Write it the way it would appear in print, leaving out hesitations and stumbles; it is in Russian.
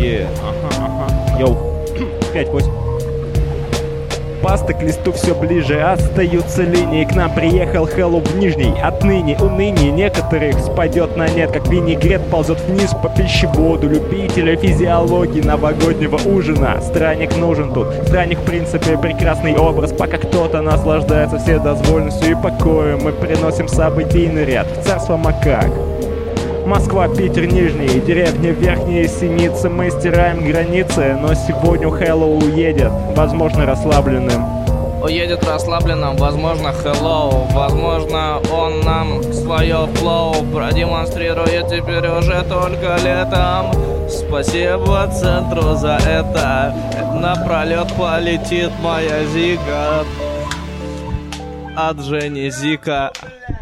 Ага. Йоу. 5-8. Паста к листу все ближе, остаются линии. К нам приехал Хэллоу в Нижний. Отныне уныние некоторых спадет на нет, как винегрет ползет вниз по пищеводу. Любителя физиологии новогоднего ужина. Странник нужен тут. Странник в принципе прекрасный образ. Пока кто-то наслаждается вседозволенностью и покоем, мы приносим событийный ряд в царство макак. Москва, Питер, Нижний, деревня Верхняя Синица. Мы стираем границы, но сегодня Хэллоу уедет, возможно, расслабленным. Уедет расслабленным, возможно, Хэллоу. Возможно, он нам свое флоу продемонстрирует теперь уже только летом. Спасибо центру за это. Напролет полетит моя Зига от Жени Зика.